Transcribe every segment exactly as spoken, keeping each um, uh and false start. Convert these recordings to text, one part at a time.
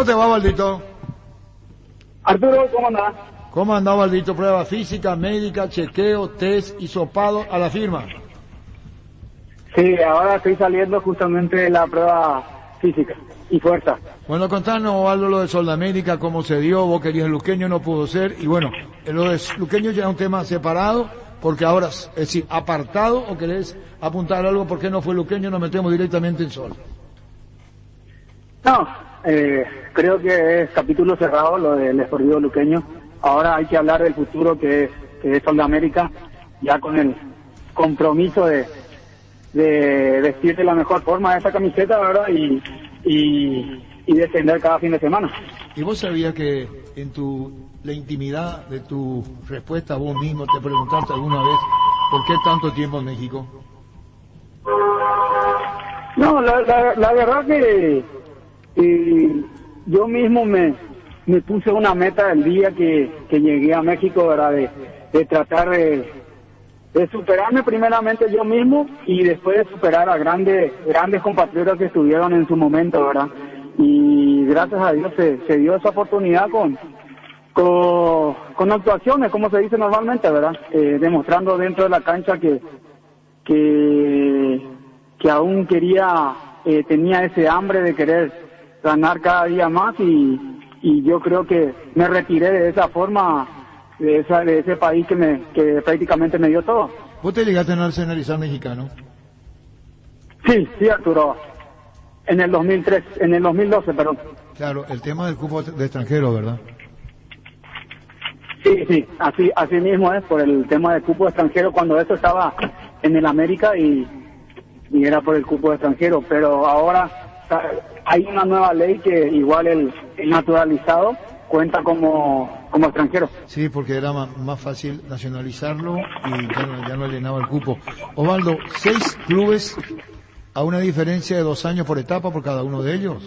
¿Cómo te va, Valdito? Arturo, ¿cómo andás? ¿Cómo andaba, Valdito? Prueba física, médica, chequeo, test, hisopado a la firma. Sí, ahora estoy saliendo justamente de la prueba física y fuerza. Bueno, contanos, Osvaldo, lo de Soldamérica, cómo se dio, vos querías el Luqueño, no pudo ser, y bueno, lo de Luqueño ya es un tema separado, porque ahora, es decir, apartado, o querés apuntar algo, ¿por qué no fue Luqueño? Nos metemos directamente en Sol. No, eh, creo que es capítulo cerrado lo del escorrido luqueño. Ahora hay que hablar del futuro que es, que es Soldamérica, ya con el compromiso de, de vestir de la mejor forma esa camiseta, ¿verdad? Y, y, y defender cada fin de semana. ¿Y vos sabías que en tu la intimidad de tu respuesta vos mismo te preguntaste alguna vez por qué tanto tiempo en México? No, la, la, la verdad que eh, yo mismo me, me puse una meta el día que, que llegué a México, ¿verdad? De, de tratar de, de superarme primeramente yo mismo y después de superar a grandes grandes compatriotas que estuvieron en su momento, ¿verdad? Y gracias a Dios se, se dio esa oportunidad con, con, con actuaciones, como se dice normalmente, ¿verdad? Eh, demostrando dentro de la cancha que, que, que aún quería, eh, tenía ese hambre de querer ganar cada día más y, y yo creo que me retiré de esa forma, de, esa, de ese país que me que prácticamente me dio todo. ¿Vos te llegaste a nacionalizar mexicano? Sí, sí, Arturo. En el dos mil tres, en el dos mil doce, perdón. Claro, el tema del cupo de extranjero, ¿verdad? Sí, sí, así así mismo es, por el tema del cupo extranjero, cuando eso estaba en el América y, y era por el cupo extranjero, pero ahora hay una nueva ley que igual el, el naturalizado cuenta como, como extranjero. Sí, porque era más, más fácil nacionalizarlo y ya no, ya no llenaba el cupo. Osvaldo, seis clubes a una diferencia de dos años por etapa por cada uno de ellos.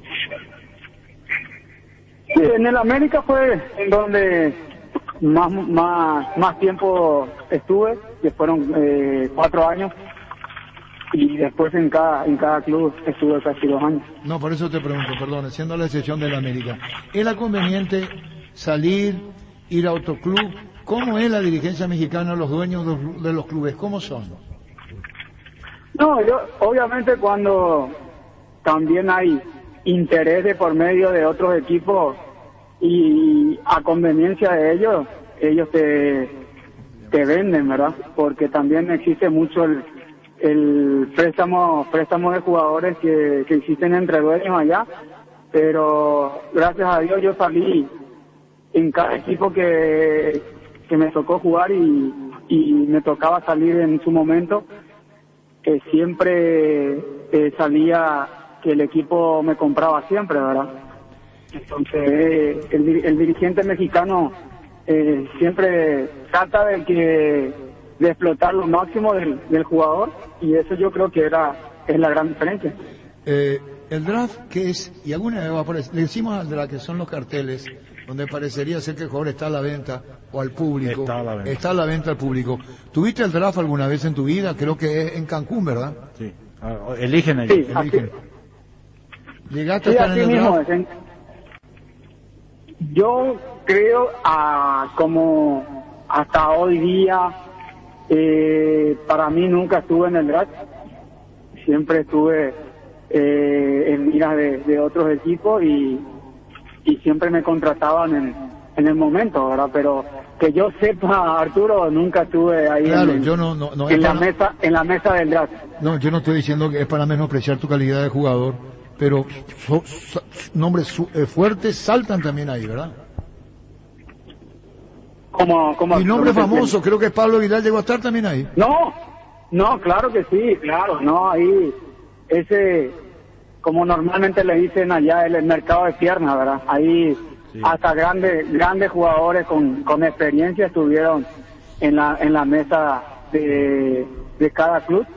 Sí, en el América fue en donde más más más tiempo estuve, que fueron eh, cuatro años. Y después en cada en cada club estuve casi dos años. No, por eso te pregunto, perdón, siendo la excepción de la América. ¿Era conveniente salir, ir a otro club? ¿Cómo es la dirigencia mexicana, los dueños de los clubes? ¿Cómo son? No, yo, obviamente cuando también hay interés de por medio de otros equipos y a conveniencia de ellos, ellos te, te venden, ¿verdad? Porque también existe mucho el el préstamo préstamo de jugadores que, que existen entre dueños allá, pero gracias a Dios yo salí en cada equipo que, que me tocó jugar y, y me tocaba salir en su momento, que siempre eh, salía que el equipo me compraba siempre, ¿verdad? Entonces eh, el, el dirigente mexicano eh, siempre trata de que de explotar lo máximo del, del jugador y eso yo creo que era es la gran diferencia. Eh, el draft, ¿qué es? Y alguna vez va a aparecer, le decimos al draft que son los carteles donde parecería ser que el jugador está a la venta o al público. Está a la venta. Está a la venta al público. ¿Tuviste el draft alguna vez en tu vida? Creo que es en Cancún, ¿verdad? Sí. Ah, eligen ahí. Sí, Eligen. así, ¿Llegaste sí, a estar así en el mismo draft? es. En- yo creo a como hasta hoy día eh, para mí nunca estuve en el draft, siempre estuve eh, en miras de, de otros equipos y, y siempre me contrataban en, en el momento, ¿verdad? Pero que yo sepa, Arturo, nunca estuve ahí Claro, en, yo no, no, no, en es la para- mesa en la mesa del draft. No, yo no estoy diciendo que es para menospreciar tu calidad de jugador, pero so- so- nombres su- eh, fuertes saltan también ahí, ¿verdad? Como, como, Y nombre como se famoso, creo que Pablo Aguilar llegó a estar también ahí. No, no, claro que sí, claro, no, ahí, ese, como normalmente le dicen allá, el, el mercado de piernas, ¿verdad? Ahí Sí. hasta grandes grandes jugadores con, con experiencia estuvieron en la en la mesa de, de cada club.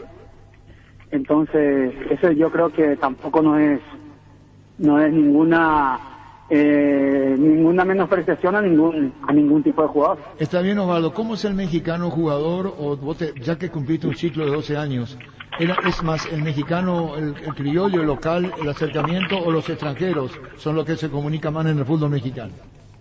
Entonces, eso yo creo que tampoco no es no es ninguna eh, ninguna menospreciación a ningún a ningún tipo de jugador. Está bien, Osvaldo. ¿Cómo es el mexicano jugador, o vos te- ya que cumpliste un ciclo de doce años, era, es más el mexicano, el, el criollo, el local, el acercamiento, o los extranjeros son los que se comunican más en el fútbol mexicano?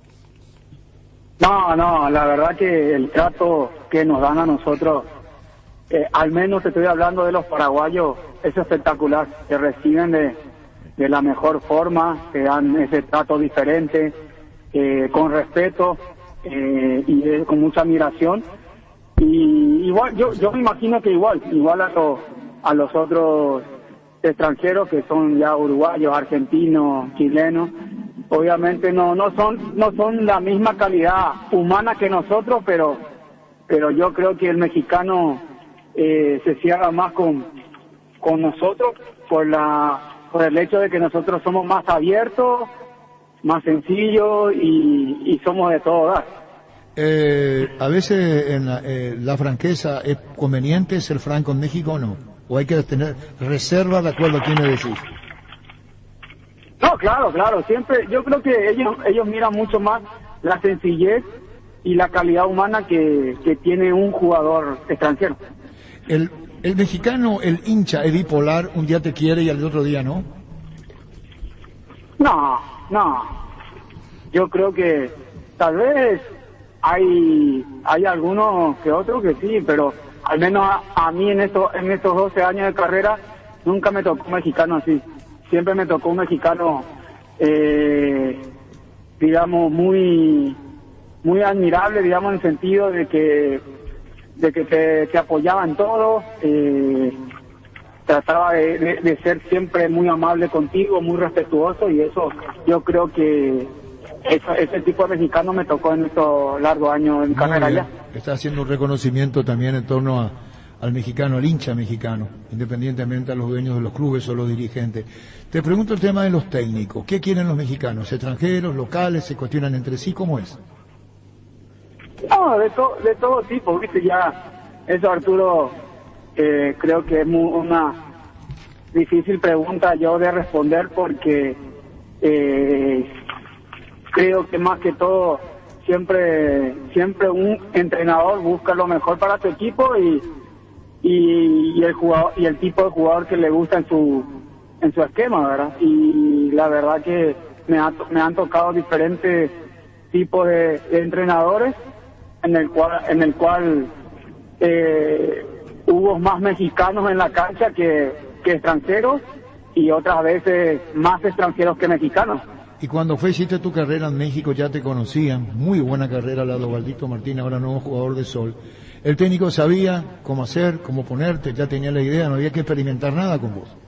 No, no, la verdad que el trato que nos dan a nosotros, eh, al menos te estoy hablando de los paraguayos, es espectacular. Te reciben de, de la mejor forma, te dan ese trato diferente, eh, con respeto eh, y eh, con mucha admiración. Y igual, yo yo me imagino que igual, igual a, los a los otros extranjeros que son ya uruguayos, argentinos, chilenos, obviamente no no son no son la misma calidad humana que nosotros, pero pero yo creo que el mexicano eh, se cierra más con con nosotros por la por el hecho de que nosotros somos más abiertos, más sencillos y, y somos de todo dar. Eh, a veces en la, eh, la franqueza es conveniente ser franco en México, ¿o no? ¿O hay que tener reserva de acuerdo a quién le decís? No, claro, claro, siempre, yo creo que ellos ellos miran mucho más la sencillez y la calidad humana que, que tiene un jugador extranjero. El, el mexicano, el hincha, es bipolar, un día te quiere y al otro día no. No, no, yo creo que tal vez hay hay algunos que otros que sí, pero al menos a, a mí en estos en estos doce años de carrera nunca me tocó un mexicano así. Siempre me tocó un mexicano, eh, digamos, muy muy admirable, digamos, en el sentido de que de que te, te apoyaba en todo, eh, trataba de, de, de ser siempre muy amable contigo, muy respetuoso, y eso yo creo que eso, ese tipo de mexicano me tocó en estos largos años en carrera allá. Está haciendo un reconocimiento también en torno a, al mexicano, al hincha mexicano, independientemente a los dueños de los clubes o los dirigentes. Te pregunto el tema de los técnicos. ¿Qué quieren los mexicanos? ¿Extranjeros, locales? ¿Se cuestionan entre sí? ¿Cómo es? No, de, to, de todo tipo, viste, ya eso, Arturo, eh, creo que es muy, una difícil pregunta yo de responder porque eh, creo que más que todo siempre siempre un entrenador busca lo mejor para tu equipo y y, y el jugador y el tipo de jugador que le gusta en su en su esquema, ¿verdad? Y la verdad que me, ha, me han tocado diferentes tipos de, de entrenadores en el cual en el cual eh, hubo más mexicanos en la cancha que, que extranjeros, y otras veces más extranjeros que mexicanos. Y cuando fue, hiciste tu carrera en México, ya te conocían, muy buena carrera la de Osvaldito Martínez, ahora nuevo jugador de Sol. El técnico sabía cómo hacer, cómo ponerte, ya tenía la idea, no había que experimentar nada con vos.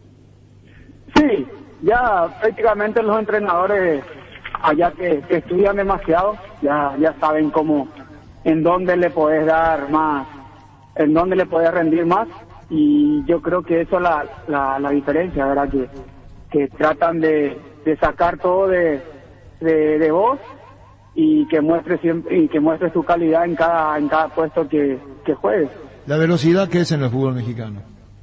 Sí, ya prácticamente los entrenadores allá que, que estudian demasiado, ya ya saben cómo, en dónde le podés dar más, en dónde le podés rendir más, y yo creo que eso es la, la, la diferencia, ¿verdad? Que, que tratan de, de sacar todo de, de, de vos y que muestres siempre, y que muestres tu calidad en cada, en cada puesto que, que juegues. La velocidad que es en el fútbol mexicano.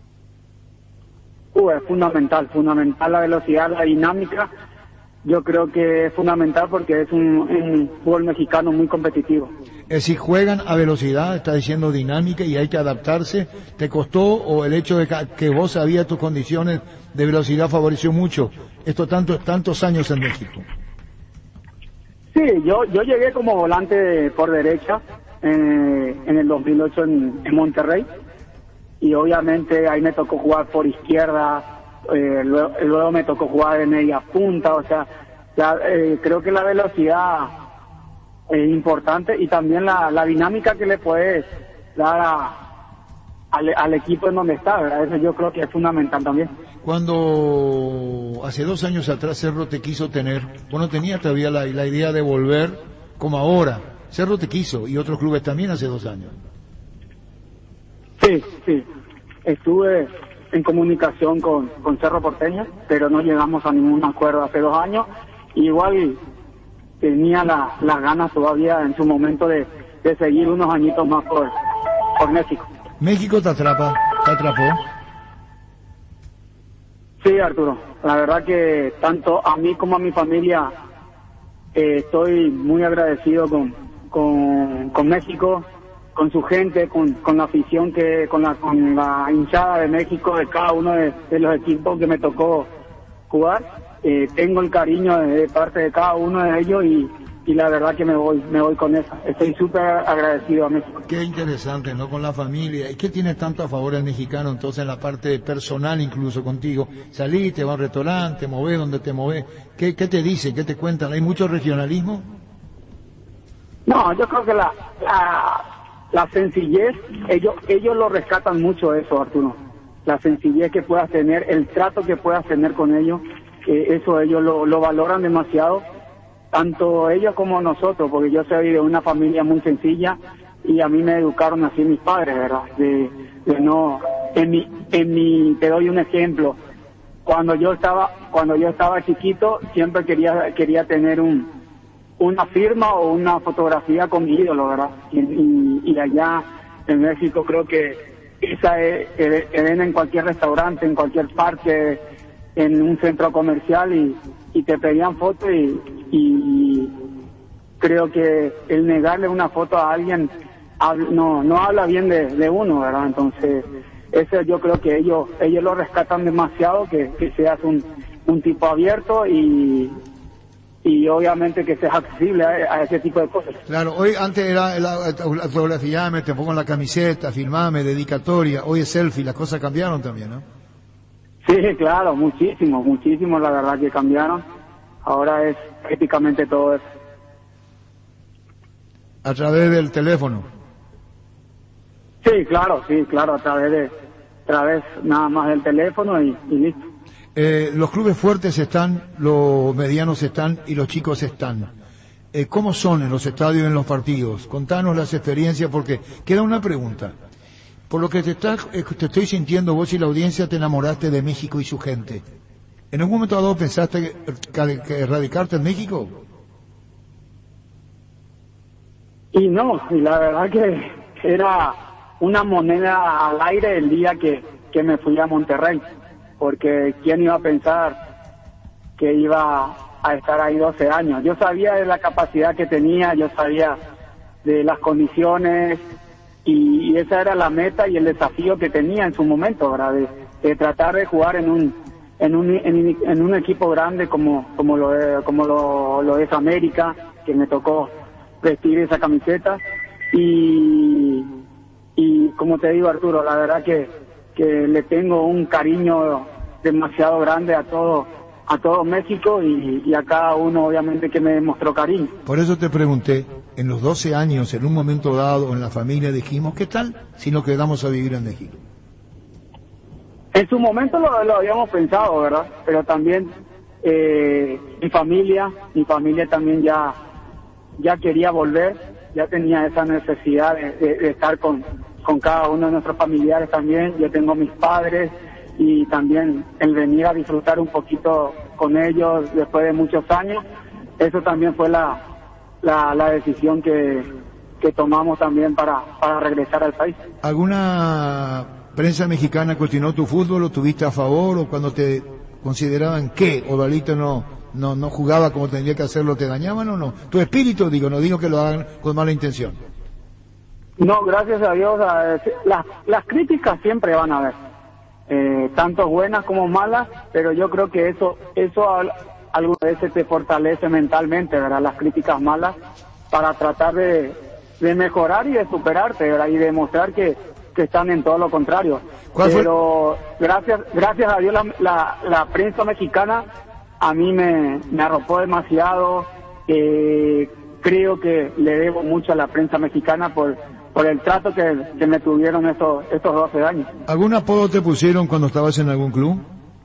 Uh, es fundamental, fundamental la velocidad, la dinámica. Yo creo que es fundamental porque es un, un fútbol mexicano muy competitivo. Es decir, juegan a velocidad, está diciendo dinámica, y hay que adaptarse. ¿Te costó, o el hecho de que vos sabías tus condiciones de velocidad favoreció mucho estos tantos tantos años en México? Sí, yo yo llegué como volante por derecha eh, en el dos mil ocho en, en Monterrey, y obviamente ahí me tocó jugar por izquierda. Eh, luego, luego me tocó jugar de media punta, o sea, la, eh, creo que la velocidad es importante, y también la, la dinámica que le puedes dar a, al, al equipo en donde está, ¿verdad? Eso yo creo que es fundamental también. Cuando hace dos años atrás Cerro te quiso tener, vos no tenías todavía la, la idea de volver como ahora. Cerro te quiso, y otros clubes también hace dos años. Sí, sí, estuve en comunicación con, con Cerro Porteño, pero no llegamos a ningún acuerdo hace dos años. Igual tenía la, las ganas todavía en su momento de, de seguir unos añitos más por, por México. ¿México te atrapa? ¿Te atrapó? Sí, Arturo, la verdad que tanto a mí como a mi familia Eh, estoy muy agradecido con, con, con México, con su gente, con, con la afición, que con la, con la hinchada de México, de cada uno de, de los equipos que me tocó jugar. Eh, tengo el cariño de, de parte de cada uno de ellos y, y la verdad que me voy, me voy con eso. Estoy súper agradecido a México. Qué interesante, ¿no? Con la familia. ¿Y qué tiene tanto a favor el mexicano entonces en la parte personal incluso contigo? Salí, te vas a un restaurante, te movés donde te movés. ¿Qué, qué te dicen? ¿Qué te cuentan? ¿Hay mucho regionalismo? No, yo creo que la, la, la sencillez, ellos, ellos lo rescatan mucho eso, Arturo. La sencillez que puedas tener, el trato que puedas tener con ellos, eh, eso ellos lo, lo valoran demasiado. Tanto ellos como nosotros, porque yo soy de una familia muy sencilla y a mí me educaron así mis padres, ¿verdad? De, de no, en mi, en mi, te doy un ejemplo. Cuando yo estaba, cuando yo estaba chiquito, siempre quería, quería tener un, una firma o una fotografía con mi ídolo, ¿verdad? Y, y, y allá en México creo que esa es, es, es en cualquier restaurante, en cualquier parque, en un centro comercial y, y te pedían fotos y, y creo que el negarle una foto a alguien no no habla bien de, de uno, ¿verdad? Entonces eso yo creo que ellos ellos lo rescatan demasiado, que, que seas un, un tipo abierto y y obviamente que seas accesible a, a ese tipo de cosas. Claro, hoy antes era la, la fotografía, me te pongo en la camiseta, filmame, dedicatoria, hoy es selfie, las cosas cambiaron también, ¿no? Sí, claro, muchísimo, muchísimo, la verdad que cambiaron. Ahora es prácticamente todo eso. A través del teléfono. Sí, claro, sí, claro, a través de, a través nada más del teléfono y, y listo. Eh, los clubes fuertes están, los medianos están y los chicos están. Eh, ¿Cómo son en los estadios y en los partidos? Contanos las experiencias, porque queda una pregunta. Por lo que te, estás, te estoy sintiendo, vos y la audiencia te enamoraste de México y su gente. ¿En algún momento dado pensaste que, que radicarte en México? Y no, y la verdad que era una moneda al aire el día que, que me fui a Monterrey, porque quién iba a pensar que iba a estar ahí doce años. Yo sabía de la capacidad que tenía, yo sabía de las condiciones, y, y esa era la meta y el desafío que tenía en su momento, ¿verdad? De, de tratar de jugar en un en un en, en un equipo grande como como lo es, como lo, lo es América, que me tocó vestir esa camiseta, y y como te digo, Arturo, la verdad que que le tengo un cariño demasiado grande a todo a todo México y, y a cada uno obviamente que me demostró cariño. Por eso te pregunté, en los doce años, en un momento dado, en la familia dijimos, ¿qué tal si nos quedamos a vivir en México? En su momento lo, lo habíamos pensado, ¿verdad? Pero también eh, mi familia, mi familia también ya ya quería volver, ya tenía esa necesidad de, de, de estar con, con cada uno de nuestros familiares también. Yo tengo mis padres y también el venir a disfrutar un poquito con ellos después de muchos años, eso también fue la la, la decisión que, que tomamos también para, para regresar al país. ¿Alguna prensa mexicana cuestionó tu fútbol o tuviste a favor, o cuando te consideraban que Odalito no no no jugaba como tendría que hacerlo, te dañaban o no? Tu espíritu, digo, no digo que lo hagan con mala intención. No, gracias a Dios, a, las, las críticas siempre van a haber, eh, tanto buenas como malas, pero yo creo que eso eso algunas veces te fortalece mentalmente, ¿verdad? Las críticas malas, para tratar de, de mejorar y de superarte, ¿verdad? Y demostrar que, que están en todo lo contrario. Pero gracias gracias a Dios la, la, la prensa mexicana a mí me, me arropó demasiado. Eh, creo que le debo mucho a la prensa mexicana por por el trato que, que me tuvieron estos estos doce años. ¿Algún apodo te pusieron cuando estabas en algún club?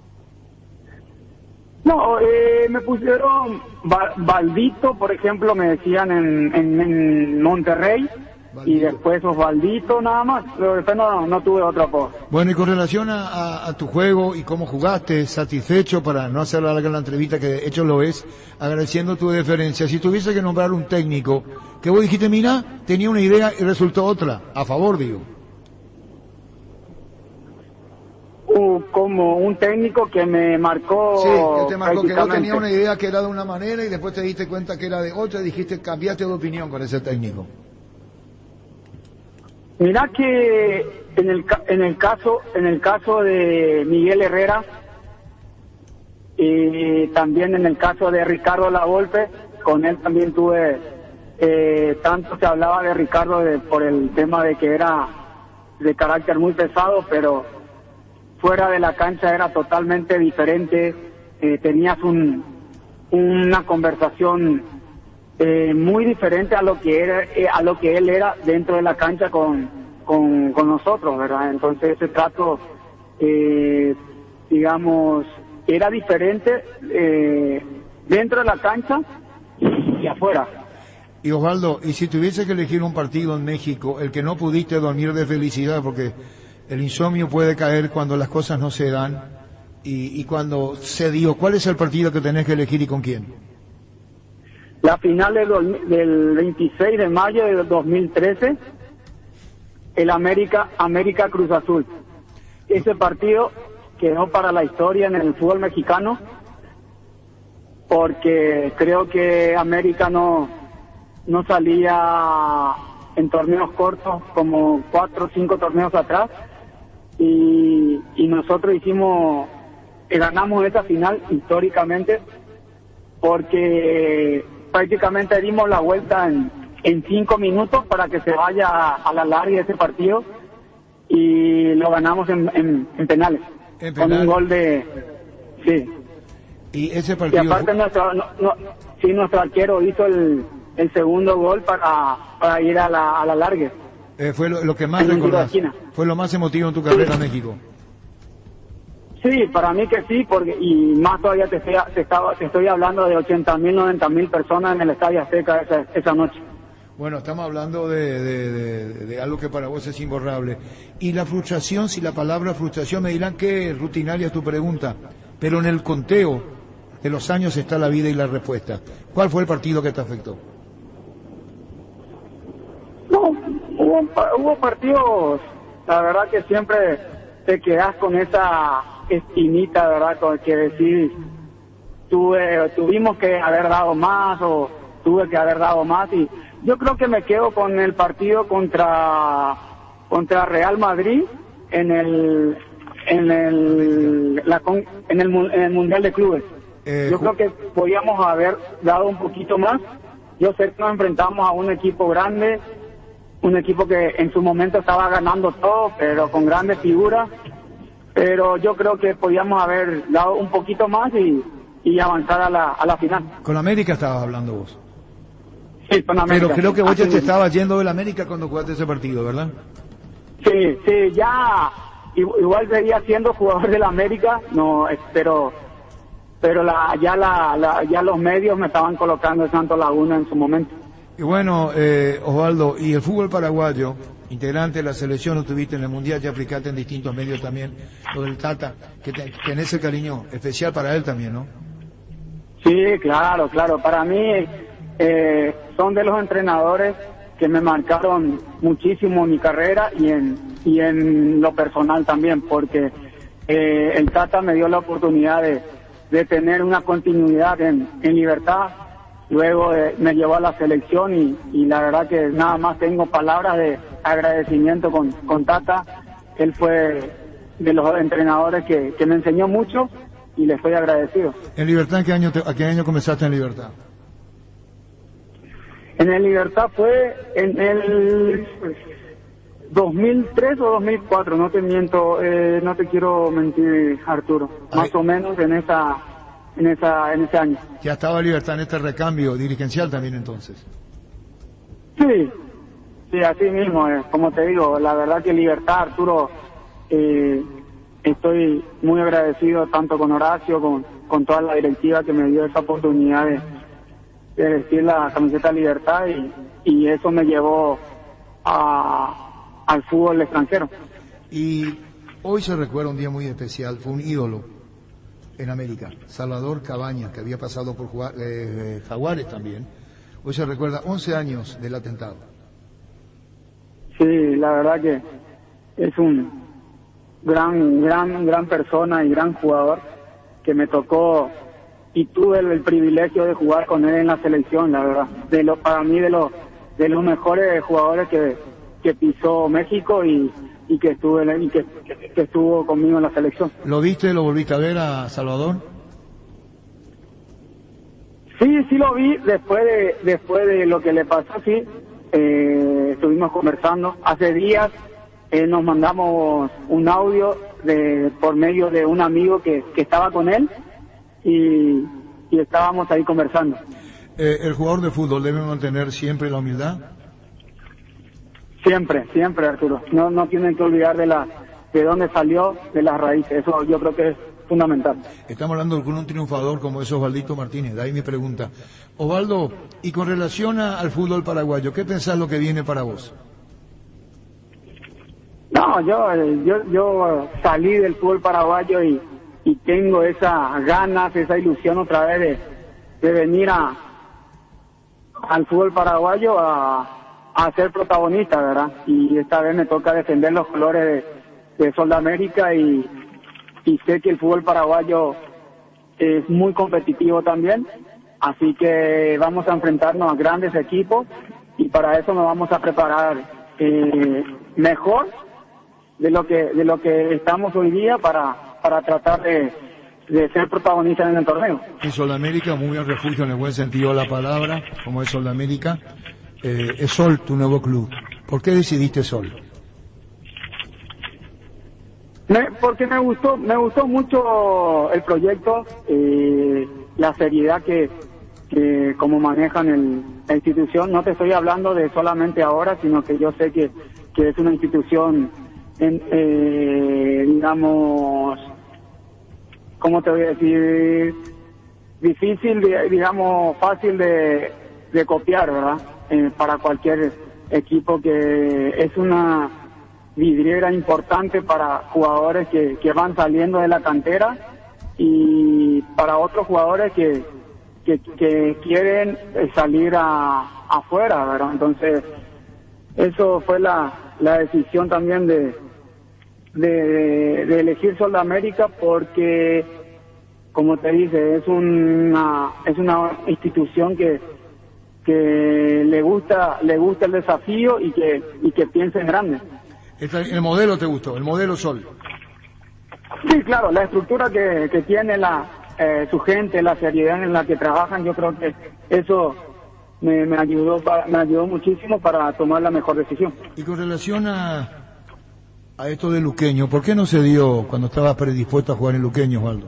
No, eh, me pusieron ba Baldito, por ejemplo, me decían en, en, en Monterrey, Baldito. Y después Osvaldito nada más, pero después no, no tuve otro apodo. Bueno, y con relación a, a, a tu juego y cómo jugaste, satisfecho, para no hacer larga la entrevista, que de hecho lo es, agradeciendo tu deferencia, si tuviese que nombrar un técnico, que vos dijiste, mira, tenía una idea y resultó otra, a favor, digo. Uh, como un técnico que me marcó. Sí, que te marcó, que vos prácticamente. tenías una idea que era de una manera y después te diste cuenta que era de otra y dijiste, cambiaste de opinión con ese técnico. Mirá que en el ca- en el caso en el caso de Miguel Herrera y también en el caso de Ricardo Lavolpe, con él también tuve eh, tanto se hablaba de Ricardo de, por el tema de que era de carácter muy pesado, pero fuera de la cancha era totalmente diferente. Eh, tenías un una conversación eh, muy diferente a lo que era eh, a lo que él era dentro de la cancha con con, con nosotros, ¿verdad? Entonces ese trato eh, digamos era diferente eh, dentro de la cancha y afuera. Y Osvaldo, y si tuviese que elegir un partido en México, el que no pudiste dormir de felicidad, porque el insomnio puede caer cuando las cosas no se dan, y, y cuando se dio, ¿cuál es el partido que tenés que elegir y con quién? La final del, do- del veintiséis de mayo de dos mil trece, el América América Cruz Azul. Ese partido quedó para la historia en el fútbol mexicano, porque creo que América no, no salía en torneos cortos como cuatro o cinco torneos atrás, y, y nosotros hicimos, eh, ganamos esa final históricamente, porque prácticamente dimos la vuelta en, en cinco minutos para que se vaya a, a la larga ese partido, y lo ganamos en, en, en penales, En con penal. un gol de... Sí. Y ese Y partido... aparte nuestro, no, no, sí, nuestro arquero hizo el, el segundo gol para, para ir a la, a la larga. Eh, fue lo, lo que más En un tiro de recordás, esquina. fue lo más emotivo en tu carrera en México. Sí, para mí que sí, porque y más todavía te estoy, te estaba, te estoy hablando de ochenta mil, noventa mil personas en el Estadio Azteca esa, esa noche. Bueno, estamos hablando de, de, de, de algo que para vos es imborrable. Y la frustración, si la palabra frustración, me dirán que es rutinaria tu pregunta, pero en el conteo de los años está la vida y la respuesta. ¿Cuál fue el partido que te afectó? No, hubo, pa- hubo partidos, la verdad que siempre te quedas con esa espinita, ¿verdad? Con que decís, tuve, tuvimos que haber dado más o tuve que haber dado más, y yo creo que me quedo con el partido contra contra Real Madrid en el en el la con- en el, mu- en el Mundial de Clubes. Eh, Yo creo que podíamos haber dado un poquito más. Yo sé que nos enfrentamos a un equipo grande, un equipo que en su momento estaba ganando todo, pero con grandes figuras. Pero yo creo que podíamos haber dado un poquito más y, y avanzar a la, a la final. Con América estabas hablando vos. Sí, con América. Pero creo que vos Así ya te mismo. estabas yendo del América cuando jugaste ese partido, ¿verdad? Sí, sí, ya i- igual seguía siendo jugador del América, no, eh, pero pero la, ya la, la- ya los medios me estaban colocando en Santo Laguna en su momento. Y bueno, eh, Osvaldo, y el fútbol paraguayo, integrante de la selección, lo tuviste en el Mundial, ya aplicaste en distintos medios también, lo del Tata, que te- tenés el cariño especial para él también, ¿no? Sí, claro, claro. Para mí eh, son de los entrenadores que me marcaron muchísimo en mi carrera y en y en lo personal también, porque eh, el Tata me dio la oportunidad de, de tener una continuidad en, en Libertad. Luego eh, me llevó a la selección y, y la verdad que nada más tengo palabras de agradecimiento con, con Tata. Él fue de los entrenadores que, que me enseñó mucho y le estoy agradecido. ¿En Libertad en qué año, te- a qué año comenzaste en Libertad? En el Libertad fue en el dos mil tres o dos mil cuatro, no te miento, eh, no te quiero mentir, Arturo. Más Ay. o menos en esa, en esa, en ese año. Ya estaba Libertad en este recambio dirigencial también entonces. Sí, sí, así mismo, eh, como te digo, la verdad que Libertad, Arturo, eh, estoy muy agradecido tanto con Horacio, con, con toda la directiva que me dio esa oportunidad de, de vestir la camiseta Libertad, y, y eso me llevó a, al fútbol extranjero. Y hoy se recuerda un día muy especial, fue un ídolo en América, Salvador Cabañas, que había pasado por Jua- eh, Jaguares también. Hoy se recuerda once años del atentado. Sí, la verdad que es un gran, gran, gran persona y gran jugador que me tocó y tuve el, el privilegio de jugar con él en la selección, la verdad. De lo, para mí de los de los mejores jugadores que, que pisó México y, y que estuve y que, que estuvo conmigo en la selección. ¿Lo viste, lo volviste a ver a Salvador? Sí, sí lo vi después de después de lo que le pasó, sí. Eh, estuvimos conversando. Hace días eh, nos mandamos un audio de por medio de un amigo que, que estaba con él y, y estábamos ahí conversando. Eh, ¿El jugador de fútbol debe mantener siempre la humildad? Siempre, siempre, Arturo. No, no tienen que olvidar de la de dónde salió, de las raíces. Eso yo creo que es fundamental. Estamos hablando con un triunfador como es Osvaldito Martínez. De ahí mi pregunta. Osvaldo, y con relación a, al fútbol paraguayo, ¿qué pensás lo que viene para vos? No, yo, yo, yo salí del fútbol paraguayo y, y tengo esas ganas, esa ilusión otra vez de, de venir a al fútbol paraguayo a, a ser protagonista, ¿verdad? Y esta vez me toca defender los colores de, de Sol de América y, y sé que el fútbol paraguayo es muy competitivo también, así que vamos a enfrentarnos a grandes equipos y para eso nos vamos a preparar eh, mejor de lo que de lo que estamos hoy día para para tratar de, de ser protagonistas en el torneo. Y Sol de América, muy bien refugio en el buen sentido de la palabra, como es Sol de América. Eh, es Sol tu nuevo club. ¿Por qué decidiste Sol? Me, porque me gustó, me gustó mucho el proyecto, eh, la seriedad que, que como manejan el, la institución. No te estoy hablando de solamente ahora, sino que yo sé que, que es una institución, en, eh, digamos, ¿cómo te voy a decir? Difícil, digamos, fácil de, de copiar, ¿verdad? Eh, para cualquier equipo, que es una vidriera importante para jugadores que, que van saliendo de la cantera y para otros jugadores que, que, que quieren salir a, afuera, ¿verdad? Entonces, eso fue la, la decisión también de, de, de elegir Sol de América, porque, como te dice, es una, es una institución que, que le gusta, le gusta el desafío y que, y que piensa en grande. ¿El modelo te gustó? ¿El modelo Sol? Sí, claro, la estructura que, que tiene la eh, su gente, la seriedad en la que trabajan, yo creo que eso me, me ayudó para, me ayudó muchísimo para tomar la mejor decisión. Y con relación a, a esto de Luqueño, ¿por qué no se dio cuando estabas predispuesto a jugar en Luqueño, Osvaldo?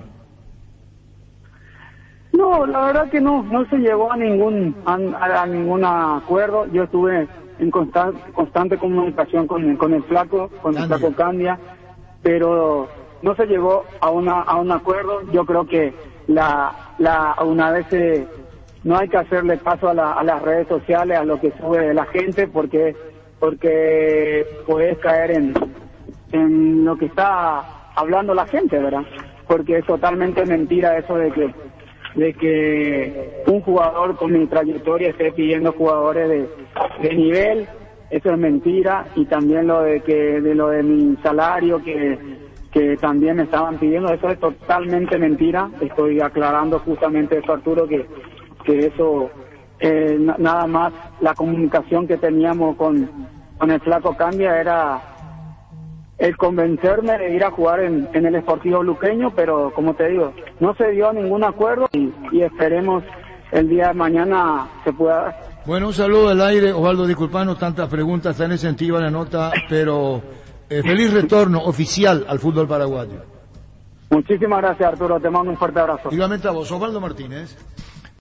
No, la verdad que no, no se llegó a ningún a, a, a ningún acuerdo. Yo estuve en constante, constante comunicación con, con el flaco, con Candia. el flaco Candia, pero no se llegó a una a un acuerdo. Yo creo que la la una vez se, no hay que hacerle caso a, la, a las redes sociales, a lo que sube la gente, porque porque puedes caer en en lo que está hablando la gente, ¿verdad? Porque es totalmente mentira eso de que de que un jugador con mi trayectoria esté pidiendo jugadores de, de nivel. Eso es mentira. Y también lo de que de lo de mi salario que que también me estaban pidiendo, eso es totalmente mentira. Estoy aclarando justamente eso, Arturo, que que eso eh, nada más la comunicación que teníamos con con el flaco Candia era el convencerme de ir a jugar en, en el Sportivo Luqueño, pero como te digo, no se dio ningún acuerdo y, y esperemos el día de mañana se pueda dar. Bueno, un saludo al aire, Osvaldo, disculpanos tantas preguntas, tan incentiva la nota, pero eh, feliz retorno oficial al fútbol paraguayo. Muchísimas gracias, Arturo, te mando un fuerte abrazo. Igualmente a vos, Osvaldo Martínez.